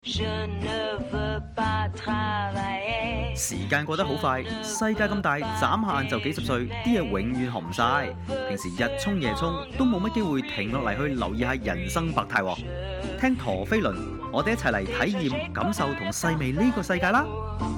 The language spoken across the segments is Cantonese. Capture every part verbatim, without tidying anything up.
時間過得好快，世界咁大，眨下眼就幾十歲，啲嘢永遠學唔晒。平時日沖夜沖，都冇乜機會停落嚟去留意下人生百態。聽陀飛輪，我哋一齊嚟體驗、感受同細味呢個世界啦！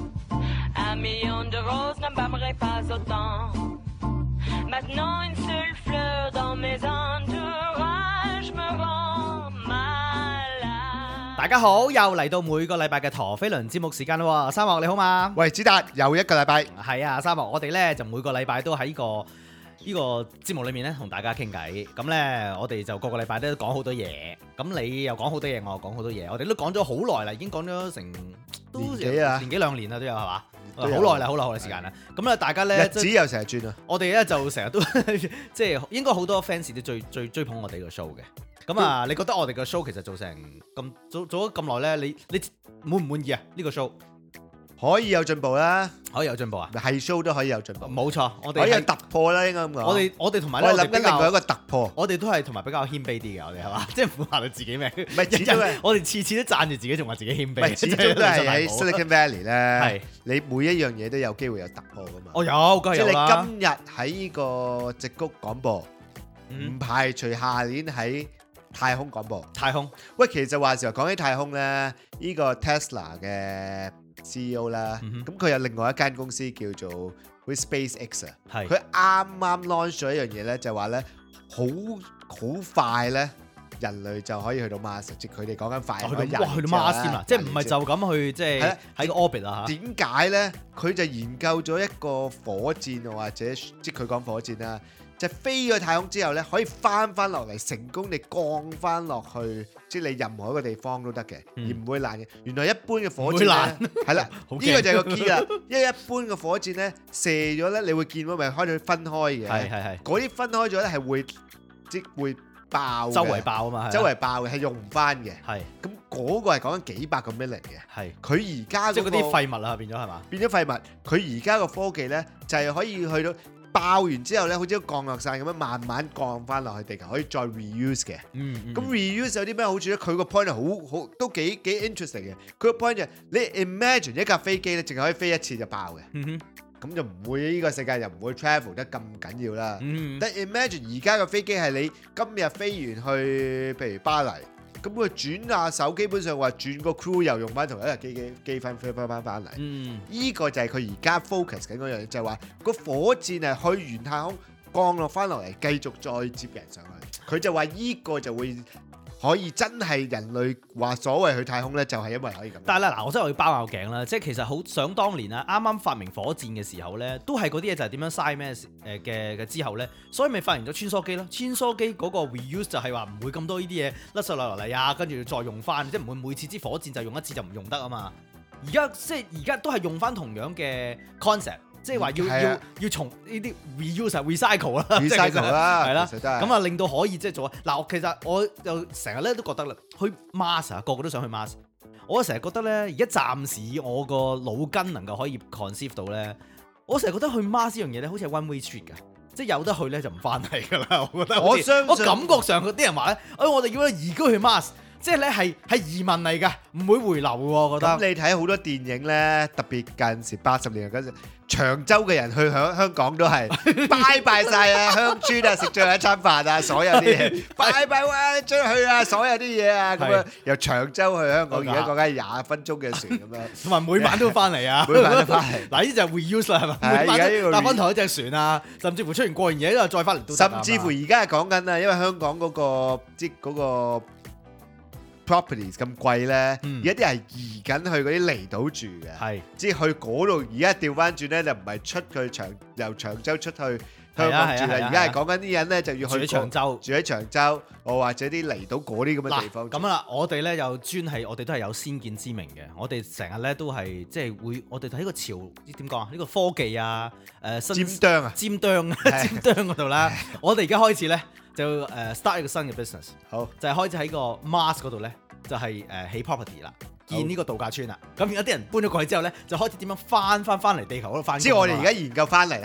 大家好，又嚟到每個禮拜嘅陀飛輪節目時間啦！三木你好嘛？ 喂，子達又一個禮拜， 係啊，三木，我哋咧就每個禮拜都喺呢個呢個節目裏面咧同大家傾偈。咁咧，我哋就個個禮拜都講好多嘢。咁你又講好多嘢，我又講好多嘢。我哋都講咗好耐啦，已經講咗成都年幾啊？ 年幾兩年啦都有係嘛？好耐啦，好耐好耐時間啦。咁啊，大家咧日子又成日轉啊！ 我哋咧就成日都即係應該好多 fans 都最最追捧我哋個 show 嘅。咁啊，你覺得我哋個 show 其實做成咁做做咗咁耐咧，你你滿唔滿意啊？呢個 show 可以有進步啦， 可以有進步啊？ 係 show 都可以有進步， 冇錯，我哋可以有突破啦，應該咁講。 我哋我哋同埋我哋諗緊另外一個突破， 我哋都係同埋比較謙卑啲嘅，我哋係嘛？即係唔會話到自己咩？ 唔係，始終係我哋次次都讚住自己，仲話自己謙卑。 唔係，始終都係喺 Silicon Valley 咧。 係你每一樣嘢都有機會有突破噶嘛？ 我有，梗係有啦。 即係你今日喺呢個矽谷廣播，唔排除下年喺太空廣播。 太空， 喂，其實話時候講起太空咧，呢個 Tesla 嘅 C E O 啦，咁佢有另外一間公司叫做 SpaceX 啊，佢啱啱 launch 咗一樣嘢咧，就話咧好好快咧，人類就可以去到 Mars， 即係佢哋講緊快去到哇，去到 Mars 先啦，即係唔係就咁去即係喺個 orbit 啊？ 點解咧？佢就研究咗一個火箭或者即係佢講火箭啦。就飛咗太空之後咧，可以翻翻落嚟，成功地降翻落去，即係你任何一個地方都得嘅，嗯、而唔會爛嘅。原來一般嘅火箭咧，係啦，呢個就係個 key 啦。因為一般嘅火箭咧射咗咧，你會見到咪開始分開嘅， 係係係。嗰啲分開咗咧係會即會爆， 周圍爆啊嘛， 周圍爆嘅係用唔翻嘅。 係咁嗰個係講緊幾百個 million 嘅。係佢而家即係嗰啲廢物啦，變咗係嘛？變咗廢物。佢而家個科技咧就係可以去到。爆完之後咧，好似降落傘咁樣，慢慢降翻落去地球，可以再 reuse 嘅。嗯，咁 reuse 有啲咩好處咧？佢個 point 係好好都幾幾 interesting 嘅。佢個 point 就係你 imagine 一架飛機咧，淨係可以飛一次就爆嘅。嗯哼，咁就唔會呢個世界就唔會 travel 得咁緊要啦。嗯，但 imagine 而家個飛機係你今日飛完去，譬如巴黎。咁佢轉下手，基本上話轉個 crew 又用翻同一架機機機翻飛翻翻翻嚟。嗯，依個就係佢而家 focus 緊嗰樣嘢，就係話個火箭係去完太空降落翻落嚟，繼續再接人上去。佢就話依個就會可以真係人類話所謂去太空咧，就係因為可以咁。 但係啦，嗱，我真係要包拗頸啦，即係其實好想當年啊，啱啱發明火箭嘅時候咧，都係嗰啲嘢就係點樣嘥咩誒嘅嘅之後咧，所以咪發明咗穿梭機咯。穿梭機嗰個 reuse 就係話唔會咁多呢啲嘢甩晒落嚟啊，跟住再用翻，即係唔會每次支火箭就用一次就唔用得啊嘛。而家即係而家都係用翻同樣嘅 concept。即係話要、啊、要要從呢啲 reuse 啊 recycle 啦 ，recycle 啦， 係啦，咁啊令到可以即係做啊嗱，其實我又成日咧都覺得啦，去 Mars 啊，個個都想去 Mars。我成日覺得咧，而家暫時我個腦筋能夠可以 conceive 到咧，我成日覺得去 Mars 呢樣嘢咧，好似係 one way street 噶，即係有得去咧就唔翻嚟噶啦。我覺得我相信我感覺上嗰啲人話咧，哎，我哋要移居去 Mars。即係咧係係移民嚟㗎，唔會回流喎。我覺得。 咁你睇好多電影咧，特別近時八十年代嗰陣，長洲嘅人去香香港都係拜拜晒啊，鄉村啊，食最後一餐飯啊，所有啲嘢拜拜哇，出去啊，所有啲嘢啊，咁樣由長洲去香港，而家講緊廿分鐘嘅船咁樣， 同埋每晚都翻嚟啊， 每晚都翻嚟。 嗱呢就係 reuse 啦，係嘛？每晚都搭翻同一隻船啊，甚至乎出完過完夜之後再翻嚟都得。 甚至乎而家係講緊啊，因為香港嗰個即嗰個。properties 咁貴咧，而家啲係移緊去嗰啲離島住嘅，係即係去嗰度。而家調翻轉咧，就唔係出去長由長洲出去香港住啦。而家係講緊啲人咧就要去住喺長洲， 住喺長洲，哦或者啲離島嗰啲咁嘅地方。 咁啊，我哋咧又專係我哋都係有先見之明嘅。我哋成日咧都係即係會，我哋睇個潮點講啊？呢個科技啊，誒尖端啊， 尖端啊，尖端嗰度啦。我哋而家開始咧。就誒 start 一個新嘅 business， 好就係開始喺個 Mars 嗰度咧，就係誒起 property 啦，建呢個度假村啦。咁而家啲人搬咗過去之後咧，就開始點樣翻翻翻嚟地球嗰度翻。 即係我哋而家研究翻嚟啦，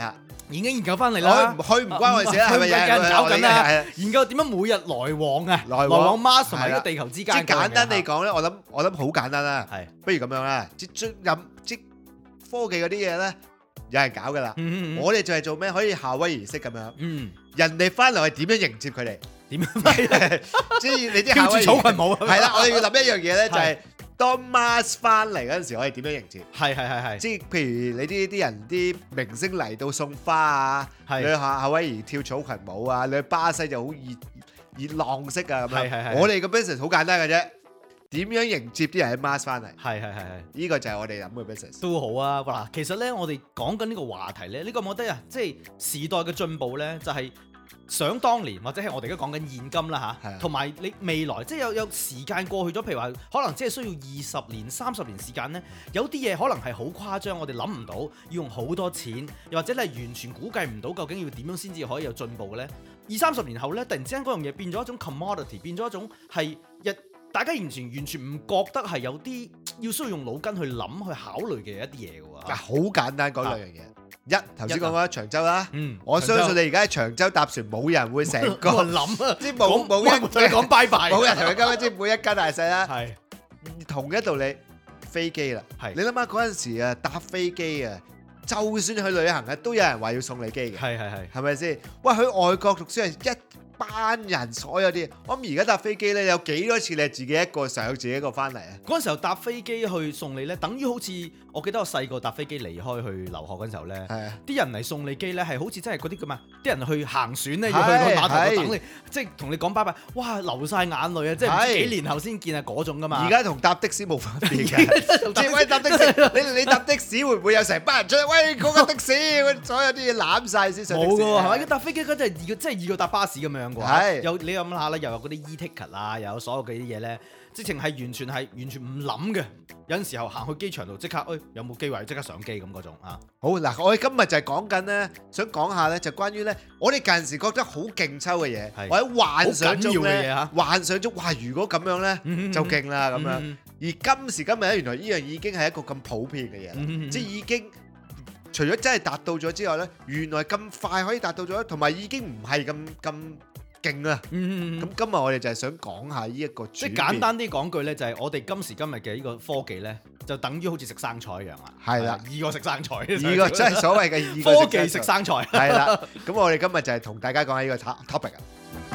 已經研究翻嚟啦。 去唔關我事啦，係咪有人搞緊啊？ 係研究點樣每日來往啊， 來往 Mars 同埋呢個地球之間。 即係簡單嚟講咧，我諗我諗好簡單啦。 係， 不如咁樣啦，即係任即科技嗰啲嘢咧，有人搞噶啦。我哋就係做咩？可以夏威夷式咁樣。 嗯， 人哋翻嚟係點樣迎接佢哋？ 點樣？ 即係你啲夏威夷跳住草裙舞係啦，我哋要諗一樣嘢咧，就係當 Mars 翻嚟嗰陣時，我哋點樣迎接？ 係係係係。 即係譬如你啲啲人啲明星嚟到送花啊，你去夏夏威夷跳草裙舞啊，你去巴西就好熱熱浪式啊咁樣。我哋個 business 好簡單嘅啫，點樣迎接啲人喺 Mars 翻嚟？ 係係係係。 呢個就係我哋諗嘅 business。 都好啊，嗱，其實咧，我哋講緊呢個話題咧，呢個我覺得啊，即係時代嘅進步咧，就係。想當年或者係我哋而家講緊現今啦嚇，同埋你未來即係有有時間過去咗，譬如話可能即係需要二十年、三十年時間呢，有啲嘢可能係好誇張，我哋諗唔到，要用好多錢，又或者你係完全估計唔到究竟要點樣先至可以有進步呢？二三十年後呢，突然之間嗰樣嘢變咗一種 commodity， 變咗一種係日大家完全完全唔覺得係有啲要需要用腦筋去諗去考慮嘅一啲嘢嘅喎。 好簡單講兩樣嘢。一頭先講過長洲啦， 嗯， 我相信你而家喺長洲搭船，冇人會成個諗啊， 即係冇冇一同你講拜拜， 冇人同你講，即係每一家大細啦。 係同一道理，飛機啦，係你諗下嗰陣時啊，搭飛機啊，就算去旅行啊，都有人話要送你機嘅， 係係係， 係咪先？喂，去外國讀書係一班人，所有啲，我諗而家搭飛機咧，有幾多次你係自己一個上，自己一個翻嚟啊？ 嗰陣時候搭飛機去送你咧，等於好似我記得我細個搭飛機離開去留學嗰陣時候咧，啲人嚟送你機咧係好似真係嗰啲咁啊！啲人去行船咧，要去個碼頭度等你，即係同你講拜拜，哇流晒眼淚啊！即係唔知幾年後先見啊嗰種噶嘛。 而家同搭的士冇分別嘅，即係喂搭的士，你你搭的士會唔會有成班人出嚟？喂嗰個的士，所有啲嘢攬晒先上的士。冇噶喎， 係咪？搭飛機嗰陣係易，即係易過搭巴士咁樣嘅話，有你諗下啦，又有嗰啲 e-ticket 啊，又有所有嘅啲嘢咧。直情係完全係完全唔諗嘅，有陣時候行去機場度即刻，誒、哎、有冇機會即刻上機咁嗰種啊！ 好嗱，我哋今日就係講緊咧，想講下咧，就關於咧，我哋近時覺得好勁抽嘅嘢，是或者幻想中咧，幻想中哇，如果咁樣咧、嗯、就勁啦咁樣。嗯、而今時今日咧，原來呢樣已經係一個咁普遍嘅嘢，嗯、即係已經除咗真係達到咗之外咧，原來咁快可以達到咗，同埋已經唔係咁咁。勁啊！咁今日我哋就係想講下呢一個， 即係簡單啲講句咧，就係我哋今時今日嘅呢個科技咧，就等於好似食生菜一樣啦。係啦，易過食生菜，易過真係所謂嘅易過科技食生菜。 係啦，咁我哋今日就係同大家講下呢個 topic 啊。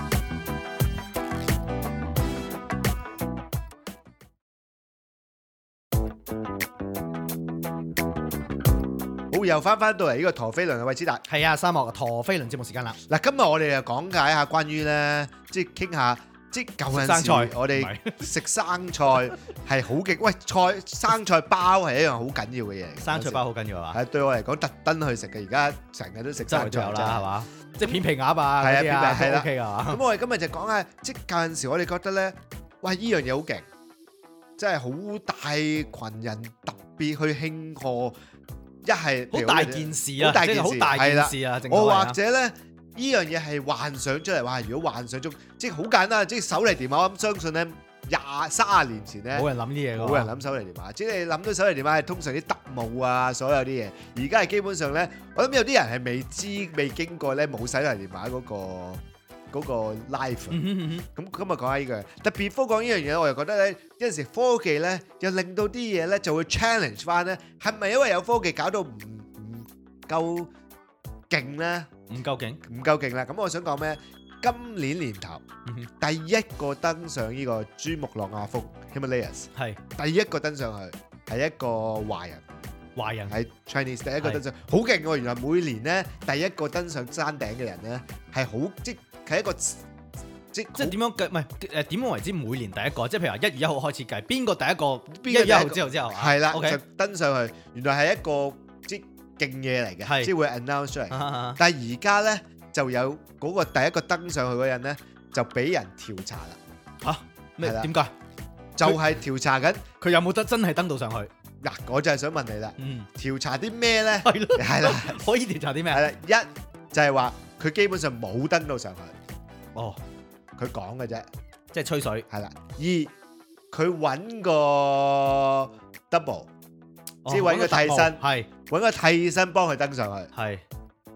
又翻翻到嚟呢個陀飛輪嘅位置啦， 係啊，沙漠陀飛輪節目時間啦。 嗱，今日我哋就講解下關於咧，即係傾下，即係舊陣時我哋食生菜係好勁。喂，菜生菜包係一樣好緊要嘅嘢。 生菜包好緊要啊嘛？ 係對我嚟講特登去食嘅，而家成日都食生菜啦，係嘛？即係片皮鴨啊， 係啊，片皮係啦 ，OK 啊。 咁我哋今日就講下，即係舊陣時我哋覺得咧，喂，依樣嘢好勁，即係好大群人特別去慶賀。一係好大件事啊，即係好大件事啊！ 我或者咧，呢樣嘢係幻想出嚟，哇！如果幻想中，即係好簡單，即係手提電話，我諗相信咧，廿三十年前咧， 冇人諗啲嘢㗎， 冇人諗手提電話。即係你諗到手提電話係通常啲特務啊，所有啲嘢。而家係基本上咧，我諗有啲人係未知、未經過咧，冇手提電話嗰個嗰個 life。咁今日講下呢個，特別科講呢樣嘢，我又覺得咧，有陣時科技咧，又令到啲嘢咧就會 challenge 翻咧，係咪因為有科技搞到唔唔夠勁咧？ 唔夠勁， 唔夠勁啦！咁我想講咩？今年年頭第一個登上呢個珠穆朗瑪峰 Himalayas， 係第一個登上去係一個華人， 華人係 Chinese 第一個登上，好勁喎！原來每年咧第一個登上山頂嘅人咧係好即係一個即即係點樣計？唔係誒點樣為之每年第一個？即係譬如話一月一號開始計，邊個第一個？一月一號之後之後係啦，就登上去。原來係一個即勁嘢嚟嘅，即係會 announce 出嚟。但係而家咧就有嗰個第一個登上去嗰人咧就俾人調查啦。 嚇咩？點解？ 就係調查緊佢有冇得真係登到上去？ 嗱，我就係想問你啦。嗯，調查啲咩咧？ 係咯， 係啦， 可以調查啲咩？ 係啦，一就係話佢基本上冇登到上去。 哦， 佢講嘅啫， 即係吹水。 係啦，二佢揾個 double，即係揾個替身，係揾個替身幫佢登上去。係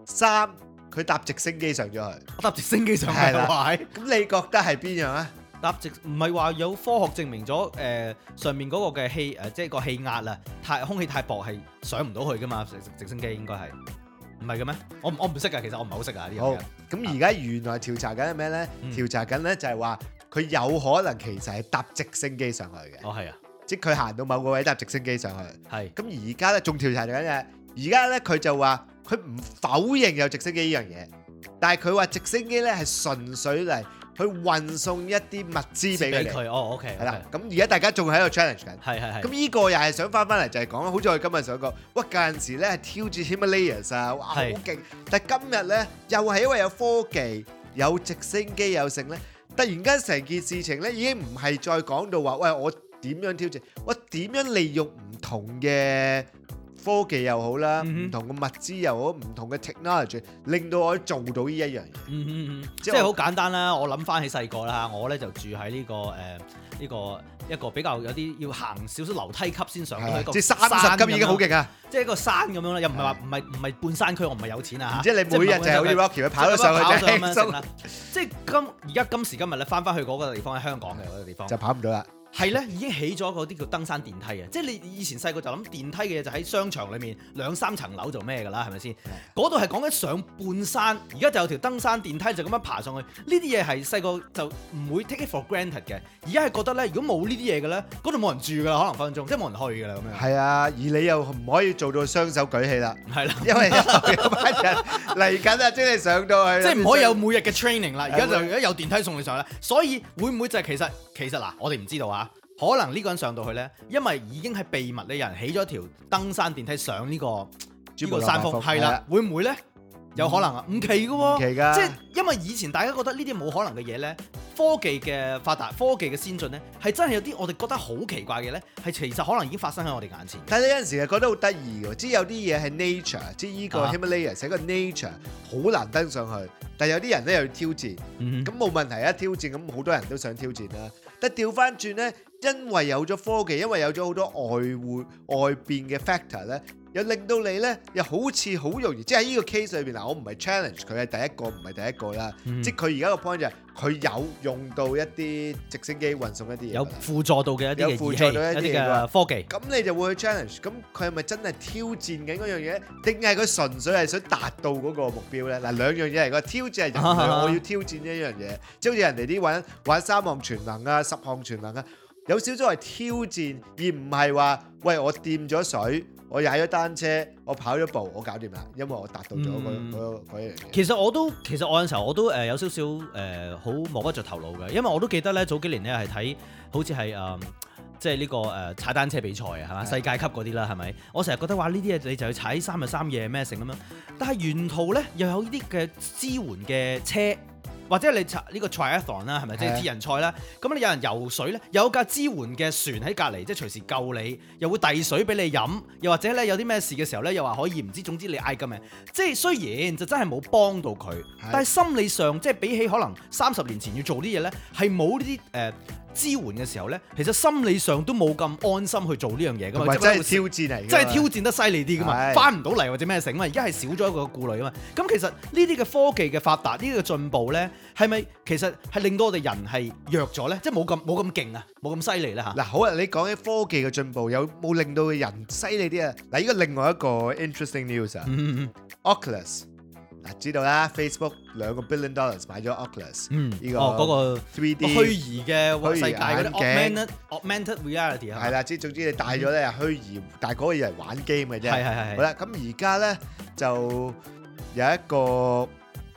三佢搭直升機上咗去， 搭直升機上去係啦係咁你覺得係邊樣啊？ 搭直唔係話有科學證明咗誒、呃、上面嗰個嘅氣誒、呃，即係個氣壓啊，太空氣太薄係上唔到去噶嘛？直直升機應該係唔係嘅咩？我我唔識㗎，其實我唔係好識啊呢樣好嘢。 咁而家原來調查緊係咩咧？ 嗯調查緊咧就係話佢有可能其實係搭直升機上去嘅， 哦係啊， 即係佢行到某個位搭直升機上去。 係咁而家咧仲調查緊嘅，而家咧佢就話佢唔否認有直升機呢樣嘢，但係佢話直升機咧係純粹嚟去運送一啲物資俾佢哋。 佢哦 OK 係啦，咁而家大家仲喺度 challenge 緊。 係係係。 咁呢個又係想翻翻嚟就係講，好似我哋今日想講，哇！嗰陣時咧係挑戰 Himalayas 啊，哇好勁！但係今日咧又係因為有科技、有直升機、有剩咧，突然間成件事情咧已經唔係再講到話，喂我點樣挑戰，我點樣利用唔同嘅科技又好啦，唔同嘅物資又好，唔同嘅 technology，令到我做到呢一樣嘢。 嗯嗯嗯，即係好簡單啦。我諗翻起細個啦，我咧就住喺呢個誒呢個一個比較有啲要行少少樓梯級先上到去一個即係三十級已經好勁啊！ 即係一個山咁樣啦，又唔係話唔係唔係半山區，我唔係有錢啊嚇。 即係你每日就好似 Rocky 佢跑咗上去就輕鬆啦。 即係今而家今時今日咧，翻翻去嗰個地方喺香港嘅嗰個地方， 就跑唔到啦。 係咧，已經起咗嗰啲叫登山電梯啊！即係你以前細個就諗電梯嘅嘢就喺商場裏面兩三層樓做咩㗎啦，係咪先？嗰度係講緊上半山，而家就有條登山電梯就咁樣爬上去。呢啲嘢係細個就唔會 take it for granted 嘅，而家係覺得咧，如果冇呢啲嘢嘅咧，嗰度冇人住㗎啦，可能分分鐘即係冇人去㗎啦咁樣。 係啊，而你又唔可以做到雙手舉起啦， 係啦， 因為有班人嚟緊啊，即係上到去， 即係唔可以有每日嘅 training 啦。而家就而家有電梯送你上去啦，所以會唔會就係其實其實嗱，我哋唔知道啊。可能呢個人上到去呢，因為已經係秘密咧，有人起咗條登山電梯上呢、呢個呢個山峰，係啦，會唔會呢？有可能啊，唔奇嘅喎， 奇㗎， 即係因為以前大家覺得呢啲冇可能嘅嘢呢，科技嘅發達、科技嘅先進呢，係真係有啲我哋覺得好奇怪嘅呢，係其實可能已經發生喺我哋眼前。 但係你有陣時係覺得好得意嘅，即係有啲嘢係 nature，即係呢個 Himalaya 係一個 nature，好難登上去。但係有啲人咧又要挑戰，咁冇、嗯、問題啊！挑戰咁好多人都想挑戰啦。但係調翻轉呢，因為有咗科技，因為有咗好多外匯外邊嘅 factor 咧。又令到你咧，又好似好容易，即係喺呢個 case 裏邊嗱，我唔係 challenge 佢係第一個，唔係第一個啦。嗯、即係佢而家個 point 就係佢有用到一啲直升機運送一啲嘢， 有輔助到嘅一啲嘅儀器、一啲嘅科技。咁你就會去 challenge，咁佢係咪真係挑戰緊嗰樣嘢，定係佢純粹係想達到嗰個目標咧？嗱，兩樣嘢嚟個挑戰係人類，我要挑戰一樣嘢，即係好似人哋啲玩玩三項全能啊、十項全能啊，有少少係挑戰，而唔係話喂我掂咗水。我踩咗單車，我跑咗步，我搞掂啦，因為我達到咗嗰嗰嗰樣嘢。 其實我都其實我有陣時候我都誒有少少誒好摸不着頭腦嘅，因為我都記得咧早幾年咧係睇好似係誒即係呢個誒踩單車比賽啊，係嘛，世界級嗰啲啦，係咪？我成日覺得話呢啲嘢你就去踩三日三夜咩成咁樣，但係沿途咧又有呢啲嘅支援嘅車。或者你查呢個 triathlon 啦，係咪即係鐵人賽啦？咁你有人游水咧，有架支援嘅船喺隔離，即係隨時救你，又會遞水俾你飲，又或者咧有啲咩事嘅時候咧，又話可以唔知，總之你嗌救命。即係雖然就真係冇幫到佢，但係心理上即係比起可能三十年前要做啲嘢咧，係冇呢啲誒支援嘅時候咧，其實心理上都冇咁安心去做呢樣嘢噶嘛。 真係挑戰嚟， 真係挑戰得犀利啲噶嘛，翻唔到嚟或者咩成嘛。而家係少咗一個顧慮啊嘛。咁其實呢啲嘅科技嘅發達，呢啲嘅進步咧，係咪其實係令到我哋人係弱咗咧？即係冇咁冇咁勁啊，冇咁犀利咧嚇。嗱， 好啊，你講起科技嘅進步，有冇令到嘅人犀利啲啊？嗱，呢個另外一個 interesting news 啊、嗯、，Oculus。嗱，知道啦 ，Facebook 兩個 billion dollars 買咗 Oculus，嗯，呢個哦嗰個 three D 虛擬嘅世界嗰啲 augmented augmented reality 係啦，即係總之你戴咗咧虛擬，但係嗰個嘢係玩 game 嘅啫。 係係係。好啦，咁而家咧就有一個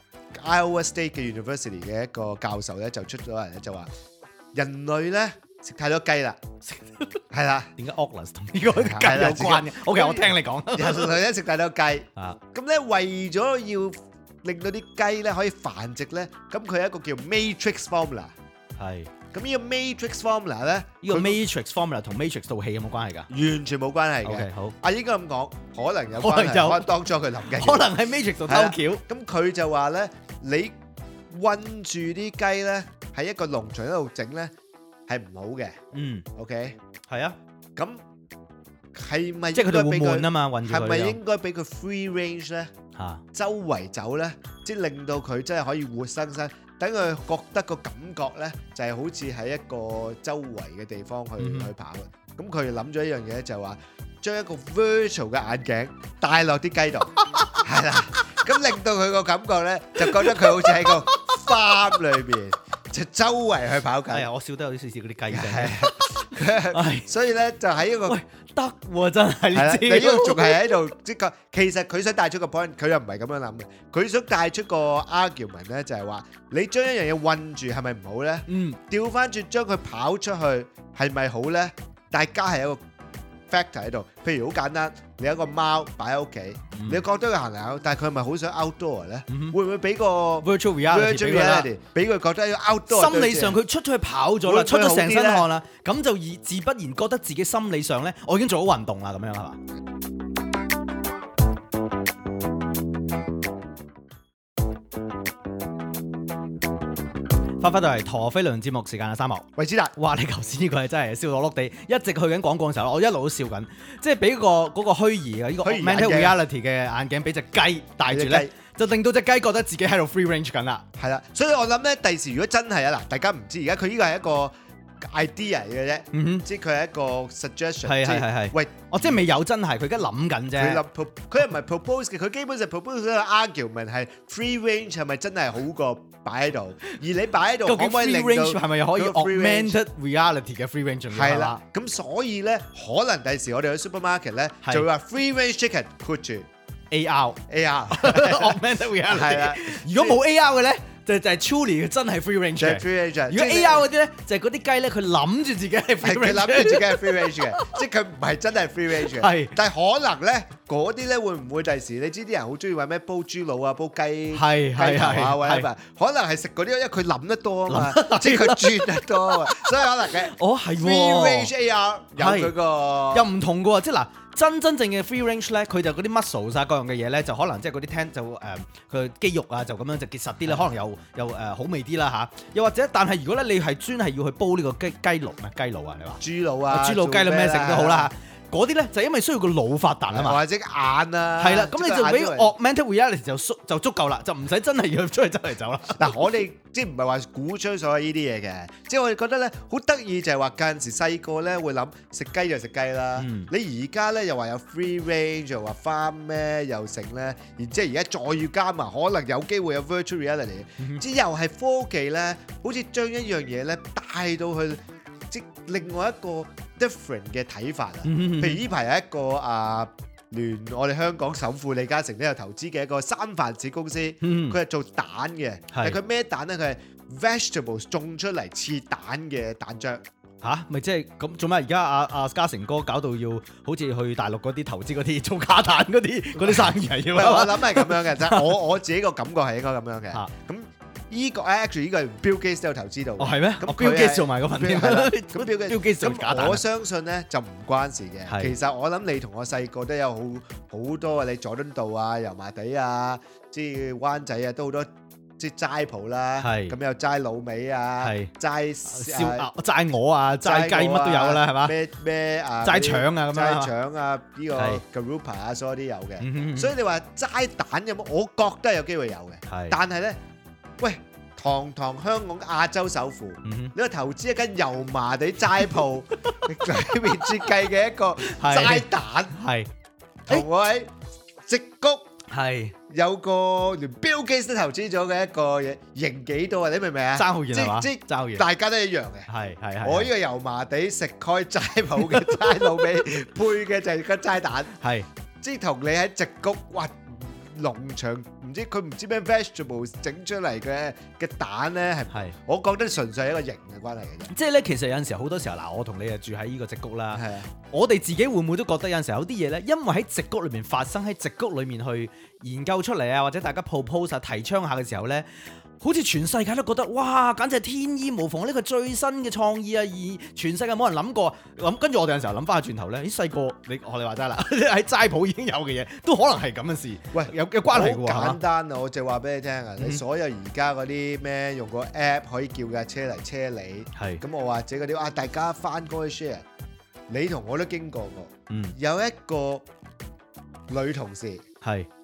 Iowa State 嘅 University 嘅一個教授咧就出咗嚟咧就話人類咧食太多雞啦，係啦。 點解 Oculus 同呢個雞有關嘅 ？OK，我聽你講。 人類咧食太多雞，咁咧為咗要令到啲雞咧可以繁殖咧，咁佢有一個叫 Matrix Formula。係。咁呢個 Matrix Formula 咧， 呢個 Matrix Formula 同 Matrix 套戲有冇關係㗎？ 完全冇關係嘅。OK，好。啊，應該咁講，可能有關係。可能有。當初佢諗嘅。 可能喺 Matrix 度偷橋。 咁佢就話咧，你韞住啲雞咧喺一個農場嗰度整咧係唔好嘅。嗯。OK。係啊。咁係咪即係佢哋會悶啊嘛？韞住佢。 係咪應該俾佢 free range 咧？ 嚇周圍走咧，即係令到佢真係可以活生生，等佢覺得個感覺咧，就係好似喺一個周圍嘅地方去嗯哼去跑嘅。咁佢諗咗一樣嘢，就係話將一個 virtual 嘅眼鏡戴落啲雞度，係啦，咁令到佢個感覺咧，就覺得佢好似喺個 farm 裏邊，就周圍去跑緊。 哎呀，我笑得有啲少少嗰啲雞係聲。 啊， 唉， 所以咧就喺一個喂得喎，真係係啦， 呢你呢個仲招。 係喺度，即係其實佢想帶出個 point，佢又唔係咁樣諗嘅。佢想帶出個 argument 咧，就係話你將一樣嘢韞住係咪唔好咧？ 嗯， 調翻轉將佢跑出去係咪好咧？大家係一個 factor 喺度。譬如好簡單，你有一個貓擺喺屋企， 嗯你覺得佢行嚟行去，但係佢係咪好想 outdoor 咧？ 嗯哼會唔會俾個 virtual reality virtual 俾佢啦 reality 俾佢覺得要 outdoor？ 心理上佢出咗去跑咗啦， 會唔會出咗成身好啲呢汗啦，咁就而自不然覺得自己心理上咧，我已經做好運動啦，咁樣係嘛？翻返到嚟陀飛輪節目時間啊，三毛。 維之達哇！你頭先呢個係真係笑到碌地，一直去緊廣告嘅時候，我一路都笑緊，即係俾個嗰個虛擬嘅呢個虛擬 augmented 眼鏡 reality 嘅眼鏡俾隻雞戴住俾隻咧雞， 就令到隻雞覺得自己喺度 free range 緊啦。 係啦，所以我諗咧，第時如果真係啊嗱，大家唔知而家佢呢個係一個 idea 嘅啫， 嗯哼， 即係佢係一個 suggestion， 係係即係係係喂。 哦，即係未有真係，佢而家諗緊佢啫。 諗 pro- 佢又唔係 propose 嘅，佢基本上 propose 咗個 argument 係 free range 係咪真係好過擺喺度？而你擺喺度究竟可唔可以 free 令 range 到係咪可以嗰個 free range augmented reality 嘅 free range 仲要係啦？咁所以咧，可能第時我哋去 supermarket 咧係就會話 free range chicken put 住 ？A R A R augmented 係啦 reality。如果冇 A R 嘅咧，就就係 truly 真係 free range 就係嘅。 free range。 如果 A R 嗰啲咧，就係嗰啲雞咧，佢諗住自己係 free 係佢 range 諗住自己係 free range 嘅，即係佢唔係真係 free range 嘅。 係但係可能咧，嗰啲咧會唔會第時你知啲人好中意話咩煲豬腦啊、煲雞係係雞頭啊係 ，whatever，可能係食嗰啲，因為佢諗得多啊嘛，即係佢轉得多啊嘛，所以可能嘅哦係 free 喎 range A R 有佢個又唔同嘅喎，即係嗱，真真正嘅 free range 咧，佢就嗰啲 muscles 啊，各樣嘅嘢咧，就可能即係嗰啲 ten 就誒佢肌肉啊，就咁樣就結實啲咧，可能又又誒、呃、好味啲啦嚇。又或者，但係如果咧你係專係要去煲呢個雞雞腦啊，雞腦啊，你話豬腦啊、 豬腦雞啦咩食都好啦嚇。嗰啲咧就因為需要個腦發達啊嘛， 或者眼啊， 係啦，咁你就俾即係眼 augmented reality 就足就足夠啦，就唔使真係要出去周圍走啦。 嗱，我哋即係唔係話鼓吹所有呢啲嘢嘅，即係我哋覺得咧好得意就係話嗰陣時細個咧會諗食雞就食雞啦， 嗯你而家咧又話有 free range 又話 farm 咩又成咧，然之後而家再要加埋可能有機會有 virtual reality， 嗯即係又係科技咧，好似將一樣嘢咧帶到去即另外一個 different 嘅睇法啊！ 嗯譬如呢排有一個啊聯我哋香港首富李嘉誠都有投資嘅一個三藩市公司， 嗯佢係做蛋嘅，但係佢咩蛋咧？佢係 vegetables 種出嚟似蛋嘅蛋漿。 吓，咪即係咁做咩？而家阿阿嘉誠哥搞到要好似去大陸嗰啲投資嗰啲做假蛋嗰啲嗰啲生意係唔係，我要諗係咁樣嘅啫。我我自己個感覺係應該咁樣嘅。 嚇咁依個 actually 呢個係 Bill Gates 都有投資到嘅。 哦係咩？ 咁我 Bill 佢 Gates 係做埋嗰份添。 係啦咁 Bill Gates Bill Gates 做假蛋啊咁我相信咧就唔關事嘅。 係其實我諗你同我細個都有好好多啊，你佐敦道啊、油麻地啊、即係灣仔啊，都好多即係齋鋪啦。 係咁有齋滷味啊， 係齋燒鴨、齋鵝啊、齋雞乜都有㗎啦，係嘛？ 咩咩啊？ 齋腸啊咁樣齋腸啊，呢係個 Garupa 啊，所有啲有嘅。 嗯哼所以你話齋蛋有冇？我覺得有機會有嘅。 係但係咧，喂，堂堂香港亞洲首富， 嗯哼你話投資一間油麻地齋鋪裏面設計嘅一個齋蛋， 係同我喺矽谷係有個連 Bill Gates 都投資咗嘅一個嘢，贏幾多啊？你明唔明啊？ 爭好遠係嘛？ 即即爭好遠。 大家都一樣嘅。 係係係。 我呢個油麻地食開齋鋪嘅齋滷味，配嘅就係個齋蛋， 係即係同你喺矽谷哇農場唔知佢唔知咩 vegetables 整出嚟嘅嘅蛋咧，係係。 我覺得純粹係一個型嘅關係嘅啫。 即係咧，其實有陣時候好多時候嗱，我同你啊住喺呢個矽谷啦。 係啊， 我哋自己會唔會都覺得有陣時候有啲嘢咧，因為喺矽谷裏面發生，喺矽谷裏面去研究出嚟啊，或者大家 propose 啊提倡下嘅時候咧，好似全世界都覺得哇，簡直係天衣無縫，呢個最新嘅創意啊！而全世界冇人諗過，諗跟住我哋有陣時候諗翻去轉頭咧，咦細個你我哋話齋啦，喺齋鋪已經有嘅嘢，都可能係咁嘅事。 喂， 有有關係嘅喎， 好簡係嘛？ 單啊！我就話俾你聽啊， 嗯你所有而家嗰啲咩用個 app 可以叫架車嚟車你， 係咁我或者嗰啲啊，大家翻工去 share，你同我都經過過。 嗯有一個女同事。 係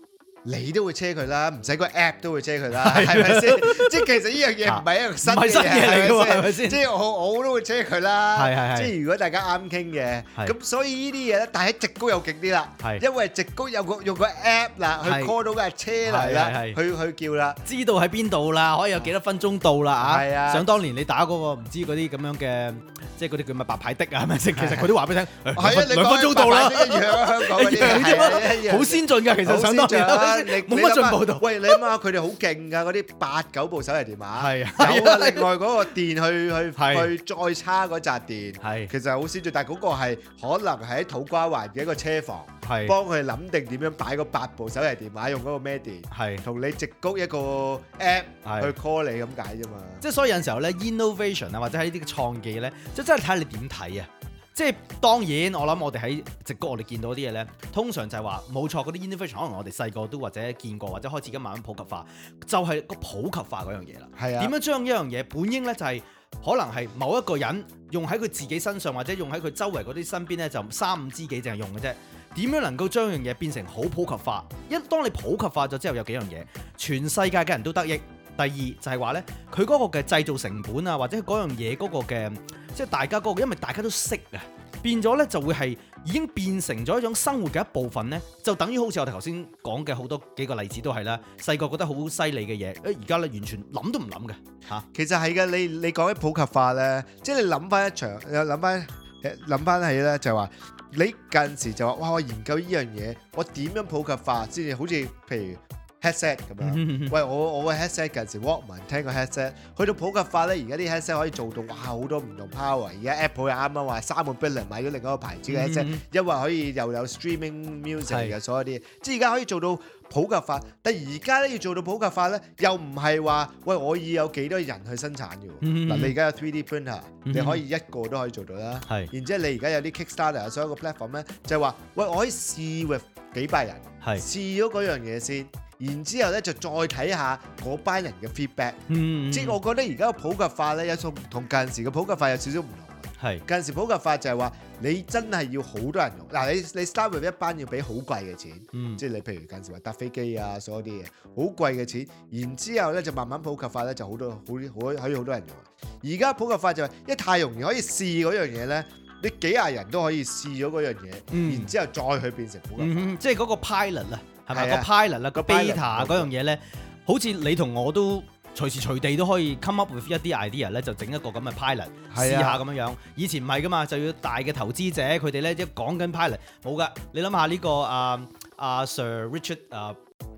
你都會車佢啦，唔使個 app 都會車佢啦，係咪先？即係其實呢樣嘢唔係一個新嘅嘢嚟嘅，係咪先？即係我我都會車佢啦， 係係係。 即係如果大家啱傾嘅，咁所以呢啲嘢咧，但係喺矽谷又勁啲啦，因為矽谷有個用個 app 啦，去 call 到架車嚟啦，去去叫啦， 知道喺邊度啦，可以有幾多分鐘到啦啊！ 係啊， 想當年你打嗰個唔知嗰啲咁樣嘅，即係嗰啲叫咩白牌的啊，係咪先？其實佢都話俾你聽， 係啊， 兩分鐘到啦， 一樣啊，香港嗰啲好先進㗎，其實想當年。冇乜進步到。 喂，你諗下佢哋好勁㗎，嗰啲八九部手提電話， 係啊， 有啊，另外嗰個電去去去再叉嗰紮電，係其實好先進，但係嗰個係可能係喺土瓜灣嘅一個車房，係幫佢諗定點樣擺嗰八部手提電話用嗰個咩電，係同你矽谷一個 app 去 call 你咁解啫嘛。即係所以有陣時候咧 innovation 啊，或者喺呢啲嘅創技咧，即係真係睇下你點睇啊。即係當然，我諗我哋喺矽谷，我哋見到啲嘢咧，通常就係話冇錯，嗰啲 innovation 可能我哋細個都或者見過，或者開始而家慢慢普及化，就係、是、個普及化嗰樣嘢啦。係啊，點樣將一樣嘢本應咧就係、是、可能係某一個人用喺佢自己身上，或者用喺佢周圍嗰啲身邊咧，就三五知己淨係用嘅啫。點樣能夠將樣嘢變成好普及化？一當你普及化咗之後，有幾樣嘢，全世界嘅人都得益。第二就係話咧，佢嗰個嘅製造成本啊，或者嗰樣嘢嗰個嘅，即係大家嗰個，因為大家都識啊，變咗咧就會係已經變成咗一種生活嘅一部分咧，就等於好似我哋頭先講嘅好多幾個例子都係啦，細個覺得好犀利嘅嘢，誒而家咧完全諗都唔諗嘅嚇。 其實係嘅，你你講起普及化咧，即係你諗翻一場，諗翻諗翻起咧，就係話你近時就話哇，我研究呢樣嘢，我點樣普及化先至好似譬如headset 咁樣，喂我我個 headset 近時 Walkman 聽個 headset，去到普及化咧，而家啲 headset 可以做到哇好多唔同 power。而家 Apple 又啱啱話三個 billion 買咗另一個牌子嘅 headset，因為可以又有 streaming music 嘅所有啲嘢，即係而家可以做到普及化。但係而家咧要做到普及化咧，又唔係話喂我要有幾多人去生產嘅喎。嗱你而家有 three D printer，你可以一個都可以做到啦。係，然之後你而家有啲 Kickstarter 所有個 platform 咧，就係話喂我可以試 with 幾百人，試咗嗰樣嘢先。然之後咧就再睇下嗰班人嘅 feedback，嗯嗯、即係我覺得而家嘅普及化咧有種同近時嘅普及化有少少唔同。係近時普及化就係話你真係要好多人用，嗱你你 start with 一班要俾好貴嘅錢，嗯、即係你譬如近時話搭飛機啊所有啲嘢好貴嘅錢，然之後咧就慢慢普及化咧就好多好好可以好多人用。而家普及化就係因為太容易可以試嗰樣嘢咧，你幾廿人都可以試咗嗰樣嘢，嗯、然之後再去變成普及化，嗯嗯、即係嗰個 pilot 啊。係咪個 pilot 啦，個 beta 嗰樣嘢咧，好似你同我都隨時隨地都可以 come up with 一啲 idea 咧，就整一個咁嘅 pilot 試下咁樣樣。以前唔係噶嘛，就要大嘅投資者，佢哋咧一講緊 pilot 冇噶。你諗下呢個啊啊 Sir Richard 啊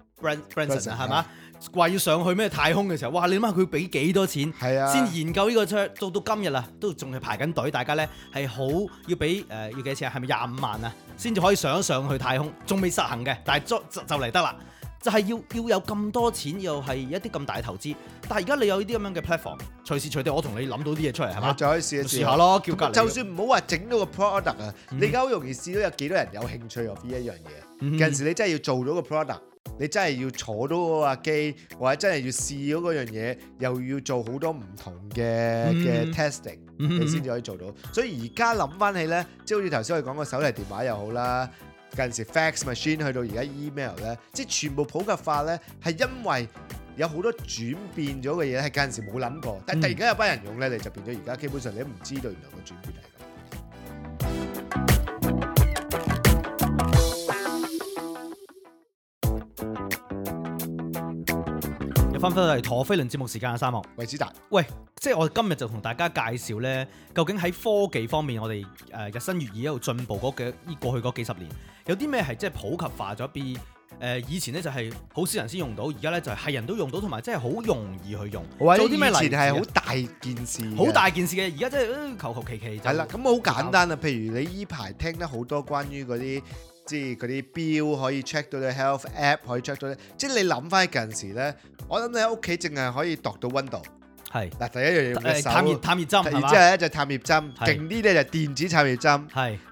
Branson 係嘛？話要上去咩太空嘅時候，哇！你諗下佢俾幾多錢先研究呢個出，到到今日啦，都仲係排緊隊。大家咧係好要俾誒、呃、要幾多錢啊？係咪廿五萬啊？先至可以上一上去太空，仲未實行嘅，但係就就嚟得啦。就係、是、要要有咁多錢，又係一啲咁大嘅投資。但係而家你有呢啲咁樣嘅 platform，隨時隨地我同你諗到啲嘢出嚟係嘛？就可以試一試下咯，叫隔離。就算唔好話整到個 product 啊、嗯，你而家好容易試到有幾多人有興趣 of 呢一樣嘢。嗯、有陣時你真係要做到個 product。你真係要坐到嗰架機，或者真係要試咗嗰樣嘢，又要做好多唔同嘅嘅 testing，你先至可以做到。所以而家諗翻起咧，即係好似頭先我哋講個手提電話又好啦，近時 fax machine 去到而家 email 咧，即係全部普及化咧，係因為有好多轉變咗嘅嘢係近時冇諗過，但係突然間有班人用咧，你就變咗而家基本上你都唔知道原來個轉變係咁。 翻返嚟陀飛輪節目時間啊，三號維子達， 喂，即係我哋今日就同大家介紹咧，究竟喺科技方面，我哋誒日新月異一路進步嗰幾過去嗰幾十年，有啲咩係即係普及化咗？變誒以前咧就係好少人先用到，而家咧就係人都用到，同埋真係好容易去用。做啲咩例子？以前係好大件事，好大件事嘅，而家真係求求其其。係啦，咁好簡單啊！譬如你依排聽得好多關於嗰啲。即係嗰啲錶可以 check 到你 health app 可以 check 到你，即係你諗翻近時咧，我諗你喺屋企淨係可以度到溫度。係嗱，第一樣嘢探熱探熱針，然之後咧就探熱針，勁啲咧就電子探熱針。係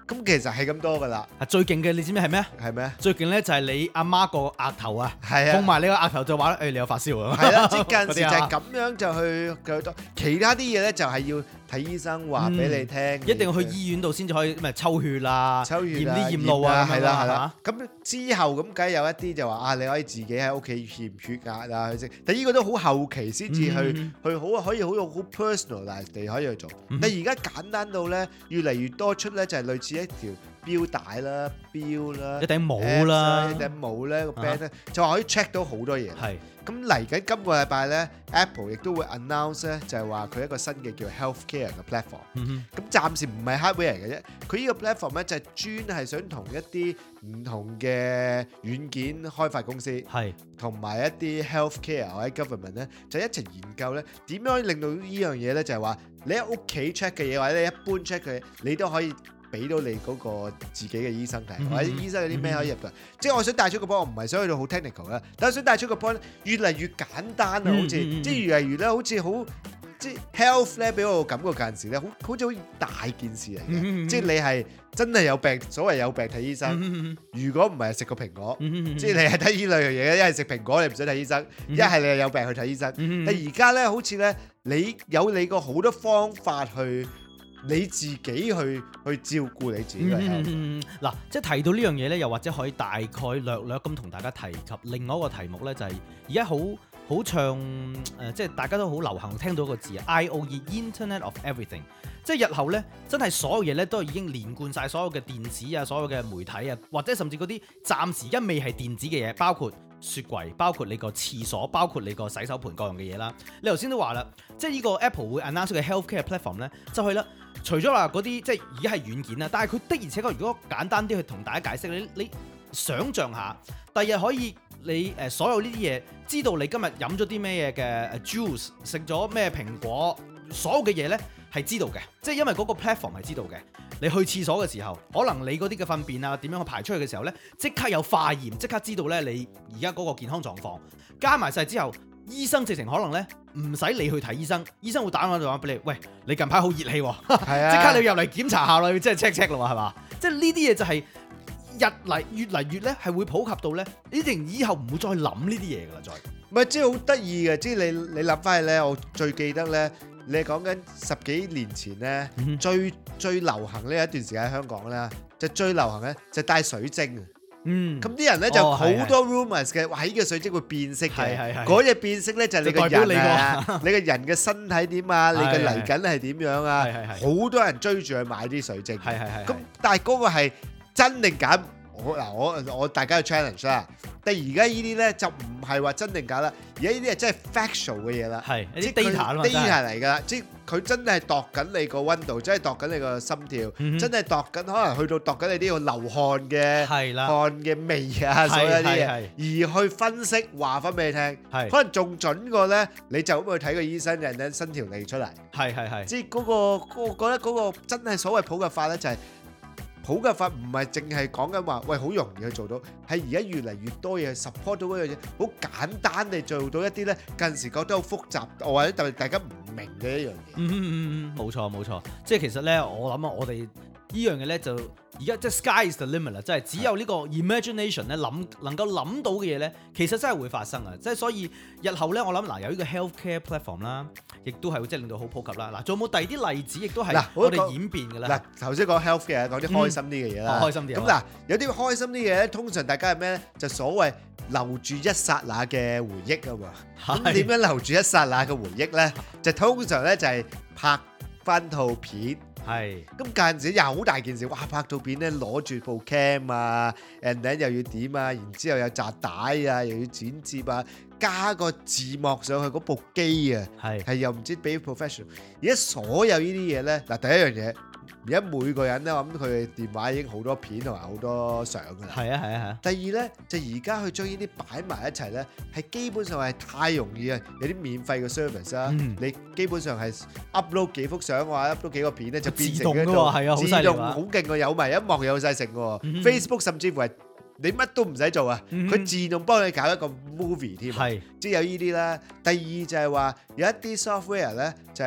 咁其實係咁多噶啦。 啊最勁嘅你知唔知係咩啊？ 係咩？ 最勁咧就係你阿媽個額頭啊， 係啊， 碰埋你個額頭就話誒你有發燒啊。 係啦，即係近時就係嗰啲啊咁樣就去佢多，其他啲嘢咧就係要睇醫生話俾你聽， 一定要去醫院度先至可以咩抽血啊、 抽血啊、 驗啲驗路啊， 係啦係啦啦。 咁之後咁梗係有一啲就話啊，你可以自己喺屋企驗血壓啊去食，但呢個都好後期先至去嗯去好可以好好 personalize 地可以去做。 嗯但係而家簡單到咧，越嚟越多出咧就係類似一條錶帶啦、錶啦、 一頂帽 apps 啦一頂帽咧個 band 咧，就話可以 check 到好多嘢。 係咁嚟緊今個禮拜咧 ，Apple 亦都會 announce 咧，就係話佢一個新嘅叫 healthcare 嘅 platform。 嗯咁暫時唔係 hardware 嚟嘅啫，佢呢個 platform 咧就係專係想同一啲唔同嘅軟件開發公司， 係同埋一啲 healthcare 或者 government 咧，就一齊研究咧點樣令到呢樣嘢咧，就係話你喺屋企 check 嘅嘢或者你一般 check 嘅嘢，你都可以俾到你嗰個自己嘅醫生睇， 嗯或者醫生有啲咩可以入嘅。即係我想帶出個 point，我唔係想去到好 technical 啦，但係想帶出個 point 越嚟越簡單啊，好似嗯嗯嗯即係越嚟越咧，好似好。即係 health 咧，俾我感覺嗰陣時咧，好好似好大件事嚟嘅。 嗯嗯嗯即係你係真係有病，所謂有病睇醫生。 嗯如果唔係食個蘋果， 嗯即係你係睇呢兩樣嘢，一係食蘋果你唔使睇醫生， 嗯一係你係有病去睇醫生。 嗯但而家咧，好似咧，你有你個好多方法去你自己去去照顧你自己嘅 health。 嗯嗱，即係提到呢樣嘢咧，又或者可以大概略略咁同大家提及另外一個題目咧，就係而家好好唱誒、呃，即係大家都好流行聽到一個字啊 I O E Internet of Everything，即係日後咧真係所有嘢咧都已經連貫晒所有嘅電子啊、所有嘅媒體啊，或者甚至嗰啲暫時一未係電子嘅嘢，包括雪櫃，包括你個廁所，包括你個洗手盆各樣嘅嘢啦。你頭先都話啦，即係呢個 Apple 會 announce 嘅 healthcare platform 咧，就係啦。除咗話嗰啲即係而家係軟件啦，但係佢的而且確，如果簡單啲去同大家解釋，你你想像下，第日可以你誒、呃、所有呢啲嘢，知道你今日飲咗啲咩嘢嘅 juice，食咗咩蘋果，所有嘅嘢咧係知道嘅，即係因為嗰個 platform 係知道嘅。你去廁所嘅時候，可能你嗰啲嘅糞便啊點樣去排出去嘅時候咧，即刻有化驗，即刻知道咧你而家嗰個健康狀況，加埋晒之後。醫生直情可能咧唔使你去睇醫生，醫生會打電話俾你，喂，你近排好熱氣喎， 係啊， 即刻你要入嚟檢查下啦，要即係 check check 咯，係嘛？即係呢啲嘢就係日嚟越嚟越咧係會普及到咧，你哋以後唔會再諗呢啲嘢噶啦，再。 唔係即係好得意嘅，即係你你諗翻起咧，我最記得咧，你講緊十幾年前咧， 嗯哼最最流行呢一段時間喺香港咧，就最流行咧就帶水晶。 嗯， 咁啲人咧就哦好多 rumors 嘅，話呢個水晶會變色嘅， 係係係嗰隻變色咧就係你個就代表人啊，你個人嘅身體點啊，你嘅嚟緊係點樣啊， 係係係好多人追住去買啲水晶， 係係係。 咁但係嗰個係真定假？我嗱我我大家去 challenge 啦，但係而家呢啲咧就唔係話真定假啦，而家呢啲係真係 factual 嘅嘢啦， 係一啲即係佢 data 啊嘛 data 嚟㗎，即係佢真係度緊你個溫度，真係度緊你個心跳， 嗯哼真係度緊可能去到度緊你啲流汗嘅係啦， 汗嘅味啊，所有啲係嘢，而去分析話翻俾你聽， 係可能仲準過咧，你就咁去睇個醫生，人哋伸條脷出嚟， 係係係。 即係嗰個嗰個覺得嗰個真係所謂普及法咧，就係。普及法唔係淨係講緊話，喂好容易去做到，係而家越嚟越多嘢 support 到嗰樣嘢，好簡單地做到一啲咧，近時覺得好複雜，或者特別大家唔明嘅一樣嘢。 嗯嗯嗯嗯，冇錯冇錯，即係其實咧，我諗啊，我哋呢樣嘢咧就而家即係 sky is the limit 啦，即係只有呢個 imagination 咧諗能夠諗到嘅嘢咧，其實真係會發生啊！即係所以日後咧，我諗嗱有呢個 healthcare platform 啦，亦都係會即係令到好普及啦。嗱，仲有冇第二啲例子，亦都係嗱我哋演變嘅咧？ 嗱，頭先講 health 嘅，講啲開心啲嘅嘢啦。 開心啲。 咁嗱，有啲開心啲嘢咧，通常大家係咩咧？就所謂留住一剎那嘅回憶啊嘛。咁點樣留住一剎那嘅回憶咧？就通常咧就係拍翻套片。 係。 咁間時又好大件事，哇！拍套片咧攞住部 cam 啊 ，and then 又要點啊，然之後有紮帶啊，又要剪接啊，加個字幕上去嗰部機啊， 係係又唔知俾 professional。而家所有呢啲嘢咧，嗱第一樣嘢，而家每個人咧，我諗佢嘅電話已經好多片同埋好多相㗎啦。 係啊係啊係啊。 第二咧，就而家去將呢啲擺埋一齊咧，係基本上係太容易啊！有啲免費嘅 service 啊， 嗯你基本上係 upload 幾幅相或者 upload 幾個片咧，就變成一自動㗎喎係啊好犀利啊自動好勁喎，有埋音樂有晒成喎。 嗯 Facebook 甚至乎係你乜都唔使做啊， 嗯佢自動幫你搞一個 movie 添啊， 係。 即係有呢啲啦。第二就係話有一啲 software 咧，就係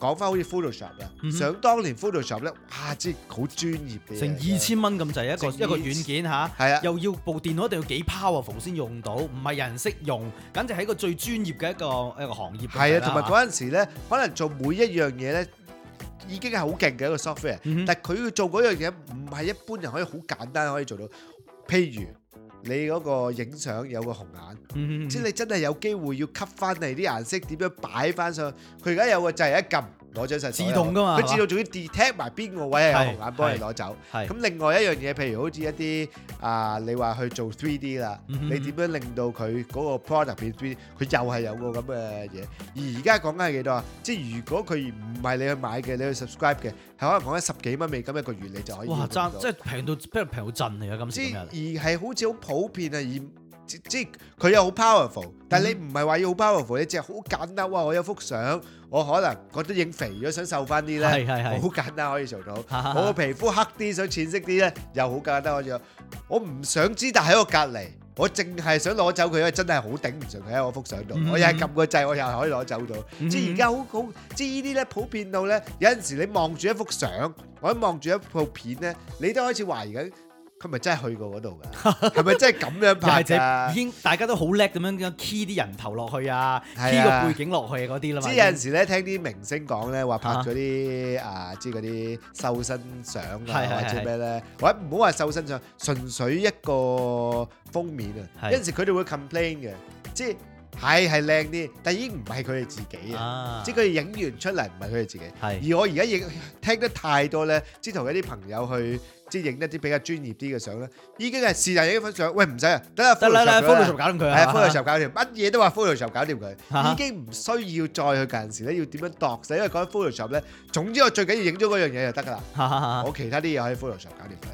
講翻好似 Photoshop 啦， 嗯哼想當年 Photoshop 咧，哇！即係好專業嘅嘢， 成二千蚊咁滯一個成一個軟件嚇， 係啊又要部電腦一定要幾 powerful 先用到，唔係人識用，簡直係一個最專業嘅一個一個行業。 係啊，同埋嗰陣時咧，可能做每一樣嘢咧，已經係好勁嘅一個 software， 嗯哼但係佢要做嗰樣嘢唔係一般人可以好簡單可以做到。譬如你嗰個影相有個紅眼， 嗯即係你真係有機會要吸翻嚟啲顏色點樣擺翻上去。佢而家有個掣一撳攞咗晒， 自動㗎嘛佢自動仲要 detect 埋邊個位係有紅眼幫你攞走。 係咁另外一樣嘢，譬如好似一啲啊，你話去做 three D 啦， 嗯哼你點樣令到佢嗰個 product 變 three D？佢又係有個咁嘅嘢。而而家講緊係幾多啊？即係如果佢唔係你去買嘅，你去 subscribe 嘅，係可能講緊十幾蚊美金一個月，你就可以哇！ 用到爭即係平到平平到震嚟啊！今時即今日而係好似好普遍啊，而即即佢又好 powerful，但係你唔係話要好 powerful，你只係好簡單。哇！我有幅相，我可能覺得影肥咗，想瘦翻啲咧， 係係係好簡單可以做到。我個皮膚黑啲，想淺色啲咧，又好簡單可以做到。我唔想知，但喺我隔離，我淨係想攞走佢，因為真係好頂唔順佢喺我幅相度。 嗯我又係撳個掣，我又係可以攞走到。 嗯即係而家好好，即係呢啲咧普遍到咧，有陣時你望住一幅相，或者望住一部片咧，你都開始懷疑緊。佢咪真係去過嗰度㗎？係咪真係咁樣拍㗎？ 已經大家都好叻咁樣 key 啲人頭落去啊，key 係啊個背景落去嗰啲啦嘛。 即係有陣時咧，聽啲明星講咧，話拍咗啲啊，即係嗰啲瘦身相啊， 係係或者咩咧，或者唔好話瘦身相，純粹一個封面啊。 係有陣時佢哋會 complain 嘅，即係係係靚啲，但係已經唔係佢哋自己啊。 啊， 即係佢哋影完出嚟唔係佢哋自己。 係而我而家影聽得太多咧，即係同一啲朋友去。即係影一啲比較專業啲嘅相咧，已經係是但影一幅相，喂唔使啊，得啦得啦啦 Photoshop 搞掂佢啊， 係 Photoshop 搞掂，乜嘢都話 Photoshop 搞掂佢， 啊已經唔需要再去近時咧，要點樣度死，因為講緊 Photoshop 咧，總之我最緊要影咗嗰樣嘢就得㗎啦， 哈哈哈我其他啲嘢可以 Photoshop 搞掂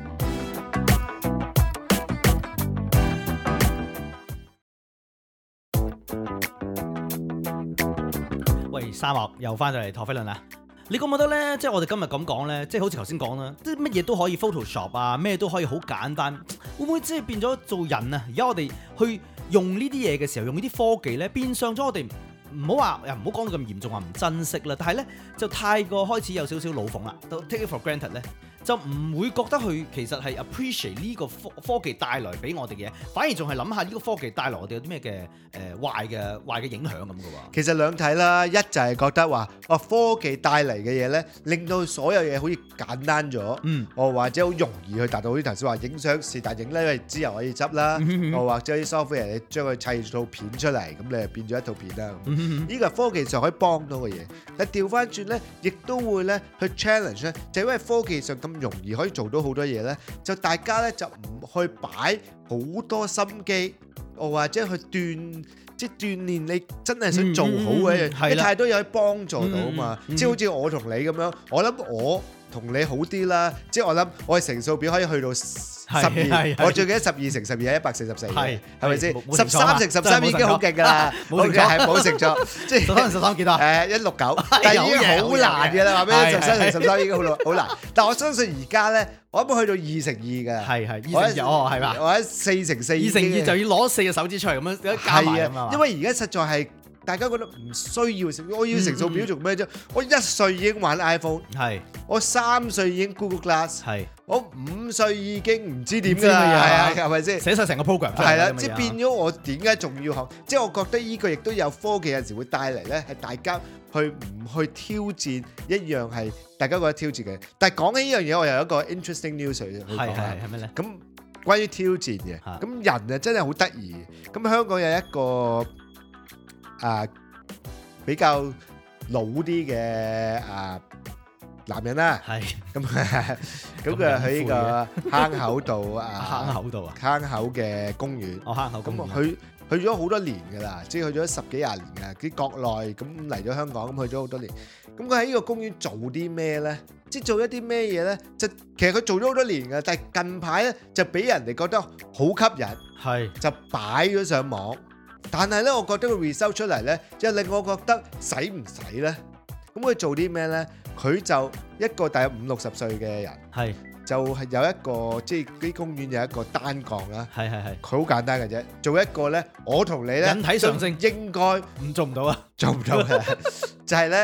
佢。 喂，沙漠又翻咗嚟陀飛輪啦！你覺唔覺得咧？即係我哋今日咁講咧，即係好似頭先講啦，即係乜嘢都可以 Photoshop 啊，咩都可以好簡單，會唔會即係變咗做人啊？而家我哋去用呢啲嘢嘅時候，用呢啲科技咧，變相咗我哋唔好話又唔好講到咁嚴重話唔珍惜啦，但係咧就太過開始有少少老諷啦，都 take it for granted 咧。就唔會覺得佢其實係 appreciate 呢個科科技帶來俾我哋嘅嘢，反而仲係諗下呢個科技帶來我哋有啲咩嘅誒壞嘅壞嘅影響咁嘅喎。 其實兩睇啦，一就係覺得話哦科技帶嚟嘅嘢咧，令到所有嘢好似簡單咗， 嗯， 哦或者好容易去達到啲頭先話影相是但影咧，因為之後可以執啦，哦或者啲 software 你將佢砌套片出嚟，咁你就變咗一套片啦。呢個係科技上可以幫到嘅嘢，但調翻轉咧，亦都會咧去 challenge 咧，就因為科技上咁容易可以做到好多嘢咧，就大家咧就唔去擺好多心機，哦或者去鍛即係鍛鍊你真係想做好嘅一樣，因為太多嘢可以幫助到啊嘛。即係好似我同你咁樣，我諗我同你好啲啦。即係我諗我嘅乘數表可以去到十二，我最記得十二乘十二係一百四十四，係係咪先？十三乘十三已經好勁㗎啦，冇乘錯係冇乘錯，即係十三乘十三幾多？ 誒一六九，但係已經好難嘅啦，話俾你十三乘十三已經好好難。但我相信而家咧，我諗去到二乘二㗎， 係係二乘二哦，係嘛？ 或者四乘四， 二乘二就要攞四隻手指出嚟咁樣加埋啊嘛。 因為而家實在係大家覺得唔需要乘，我要乘數表做咩啫？我一歲已經玩 iPhone， 係我三歲已經 Google Glass， 係我五歲已經唔知點㗎啦，係啊，係咪先？ 寫晒成個 program 出嚟。 係啦，即係變咗我點解仲要學？即係我覺得呢個亦都有科技有陣時會帶嚟咧，係大家去唔去挑戰一樣係大家覺得挑戰嘅。但係講起呢樣嘢，我又有一個 interesting news 去講係下。 係係咩咧？ 咁關於挑戰嘅，咁人啊真係好得意。咁香港有一個啊比較老啲嘅啊男人啦， 係咁咁佢喺呢個坑口度啊， 坑口度啊， 坑口嘅公園。 哦坑口公園。 咁去去咗好多年㗎啦，即係去咗十幾廿年㗎。啲國內咁嚟咗香港，咁去咗好多年。咁佢喺呢個公園做啲咩咧？即係做一啲咩嘢咧？就其實佢做咗好多年㗎，但係近排咧就俾人哋覺得好吸引， 係就擺咗上網。但係咧，我覺得個 result 出嚟咧，就令我覺得使唔使咧？咁佢做啲咩咧？佢就一個大約五六十歲嘅人， 係就係有一個即係啲公園有一個單槓啦。 係係係。 佢好簡單嘅啫，做一個咧，我同你咧， 引體上升應該唔做唔到啊， 做唔到嘅，就係咧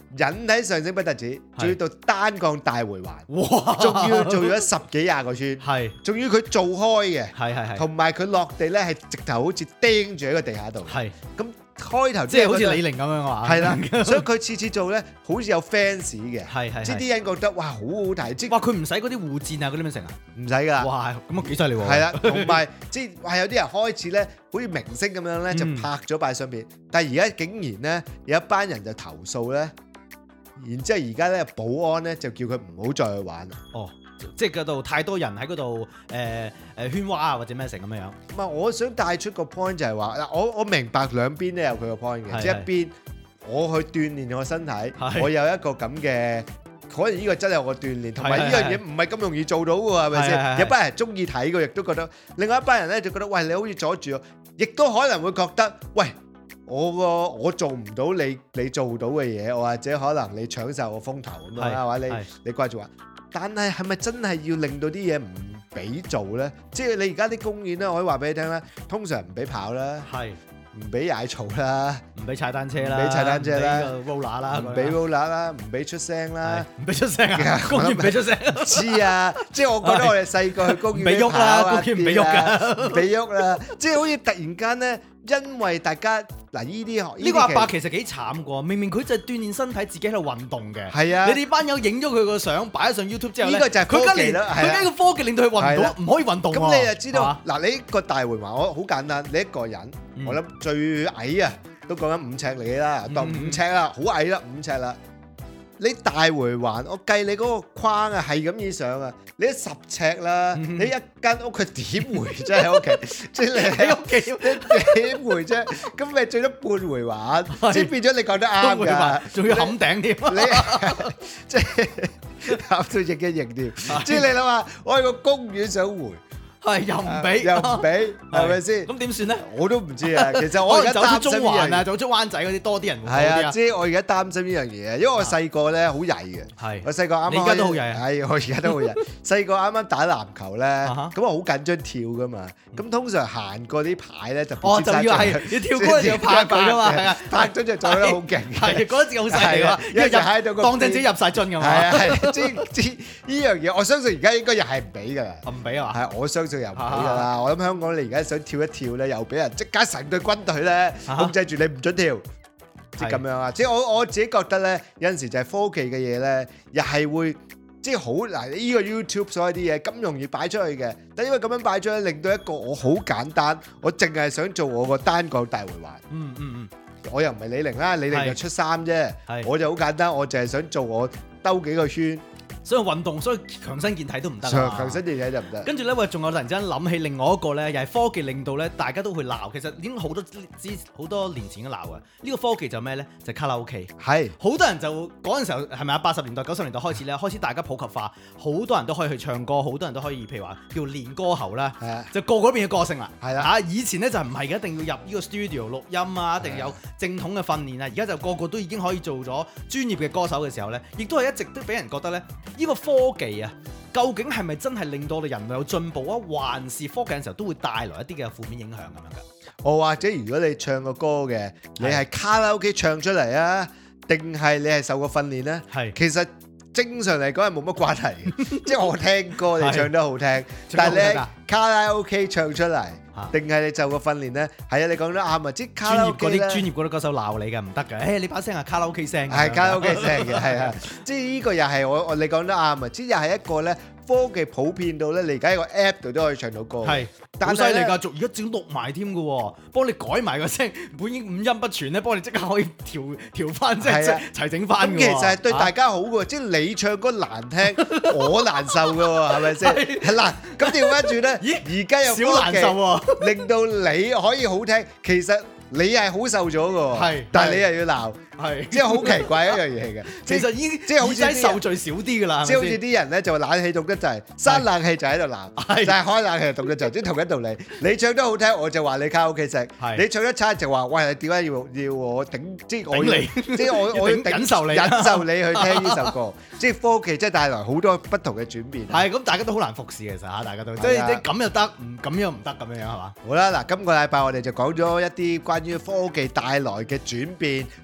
引體上升不特止，仲要到單槓大回環， 哇！ 仲要做咗十幾廿個圈， 係， 仲要佢做開嘅， 係係係， 同埋佢落地咧係直頭好似釘住喺個地下度， 係， 咁開頭即係好似李寧咁樣啊， 係啦，所以佢次次做咧好似有 fans 嘅， 係係， 即係啲人覺得哇好好睇，即係哇佢唔使嗰啲護墊啊嗰啲咩成啊， 唔使㗎， 哇咁啊幾犀利喎， 係啦，同埋即係話有啲人開始咧，好似明星咁樣咧就拍咗擺上邊，但係而家竟然咧有一班人就投訴咧。然之後而家咧保安咧就叫佢唔好再去玩。 哦，即係嗰度太多人喺嗰度誒誒喧嘩啊或者咩成咁樣樣。 唔係，我想帶出個 point 就係話嗱，我我明白兩邊都有佢個 point 嘅，即係一邊我去鍛鍊我身體，我有一個咁嘅，可能呢個真係我鍛鍊，同埋呢樣嘢唔係咁容易做到嘅喎，係咪先？有班人中意睇嘅，亦都覺得；另外一班人咧就覺得，喂，你好似阻住我，亦都可能會覺得，喂。我個我做唔到你你做到嘅嘢，我或者可能你搶曬我風頭咁樣啦，或者你你掛住話，但係係咪真係要令到啲嘢唔俾做咧？即係你而家啲公園咧，我可以話俾你聽啦，通常唔俾跑啦，係唔俾踩草啦， 唔俾踩單車啦， 唔俾踩單車啦， 唔俾 roller 啦， 唔俾 roller 啦，唔俾出聲啦， 唔俾出聲啊！公園唔俾出聲， 唔知啊！即係我覺得我哋細個去公園唔俾喐啦，公園唔俾喐㗎， 唔俾喐啦！即係好似突然間咧。因為大家嗱呢啲呢個阿伯其實幾慘㗎，明明佢就係鍛鍊身體，自己喺度運動嘅。 係啊， 你哋班友影咗佢個相擺咗上 YouTube 之後咧， 呢個就係科技啦。 佢而家個科技令到佢運唔到，唔可以運動。 咁你就知道嗱，你一個大回環，我好簡單，你一個人，我諗最矮啊，都講緊五尺嚟啦，當五尺啦，好矮啦，五尺啦。你大回環，我計你嗰個框啊，係咁以上啊，你都十尺啦，你一間屋佢點回啫喺屋企？即係你喺屋企你點回啫？咁咪最多半回環，即係變咗你講得啱㗎， 仲要冚頂添， 你即係冚到翼嘅翼添，即係你諗下，我喺個公園想回。 係又唔俾， 又唔俾，係咪先？ 咁點算咧？ 我都唔知啊。其實我而家走出中環啊，走出灣仔嗰啲多啲人會多啲啊。 係啊，即係我而家擔心呢樣嘢啊，因為我細個咧好曳嘅。係。我細個啱啱。你而家都好曳啊？係，我而家都好曳。細個啱啱打籃球咧，咁我好緊張跳噶嘛。咁通常行過啲牌咧就哦，就要係要跳嗰陣時要拍佢噶嘛，係啊， 拍咗就做得好勁。 係嗰陣時好犀利啊，因為喺度當正自己入晒樽咁嘛。 係啊係，即係呢樣嘢，我相信而家應該又係唔俾㗎啦。 唔俾啊？ 係，我相信又唔俾㗎啦。我諗香港你而家想跳一跳咧，又俾人即刻成隊軍隊咧控制住你唔准跳，即係咁樣啊！即係我我自己覺得咧，有陣時就係科技嘅嘢咧，又係會即係好嗱，呢個 YouTube 所有啲嘢咁容易擺出去嘅，但因為咁樣擺出去，令到一個我好簡單，我淨係想做我個單槓大回環。 嗯嗯嗯， 我又唔係李寧啦，李寧就出衫啫，我就好簡單，我淨係想做我兜幾個圈。 所以運動，所以強身健體都唔得啊！ 強身健體就唔得。 跟住咧，喂，仲有突然之間諗起另外一個咧，又係科技令到咧，大家都會鬧。其實已經好多之好多年前嘅鬧啊！呢個科技就咩咧？就係卡拉 OK。係。好多人就嗰陣時候係咪啊？八十年代、九十年代開始咧，開始大家普及化，好多人都可以去唱歌，好多人都可以，譬如話叫練歌喉啦。係啊。就個個變嘅歌星啦。係啦。嚇！以前咧就唔係嘅，一定要入呢個 studio 錄音啊，一定有正統嘅訓練啊。而家就個個都已經可以做咗專業嘅歌手嘅時候咧，亦都係一直都俾人覺得咧，呢個科技究竟係咪真係令到我哋人類有進步啊？還是科技嘅時候都會帶來一啲嘅負面影響咁樣㗎？ 哦，或者如果你唱個歌嘅，你係卡拉 OK 唱出嚟啊，定係你係受過訓練咧？係，其實正常嚟講係冇乜關係嘅。即係我聽歌你唱得好聽，但係你卡拉 OK 唱出嚟，定係你受過訓練咧？係啊，你講得啱啊！即係卡拉 OK 咧，專業嗰啲專業嗰啲歌手鬧你嘅唔得嘅。誒，你把聲係卡拉 OK 聲，係卡拉 OK 聲嘅，係啊。即係呢個又係我我你講得啱啊！即係又係一個咧。科技普遍到咧，你而家喺個 app 度都可以唱到歌，係好犀利㗎！仲而家整錄埋添嘅喎，幫你改埋個聲，本應五音不全咧，幫你即刻可以調調翻，即係齊整翻。咁其實係對大家好嘅，即係你唱歌難聽，我難受嘅喎，係咪先？係嗱，咁調翻轉咧，咦？而家有科技令到你可以好聽，其實你係好受咗嘅喎，但係你又要鬧。係，即係好奇怪一樣嘢嘅。其實已經即係好似受罪少啲㗎啦。即係好似啲人咧就話冷氣凍得滯，閂冷氣就喺度鬧，就係開冷氣就凍得滯，即係同一道理。你唱得好聽，我就話你卡拉 OK 食；你唱得差就話喂，點解要要我頂？即係我即係我我要忍受你忍受你去聽呢首歌。即係科技真係帶來好多不同嘅轉變。係咁，大家都好難服侍其實嚇，大家都即係即係咁又得，唔咁又唔得咁樣樣係嘛？好啦，嗱，今個禮拜我哋就講咗一啲關於科技帶來嘅轉變，點樣普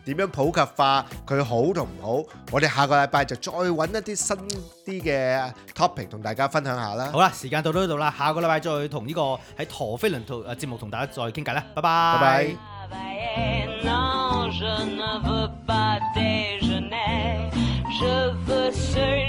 普及化佢好同唔好，我哋下個禮拜就再揾一啲新啲嘅 topic 同大家分享下啦。 好啦，時間到到呢度啦，下個禮拜再同呢個喺陀飛輪誒節目同大家再傾偈啦，拜拜。 拜拜。 Non, je ne veux pas déjeuner, je veux seulement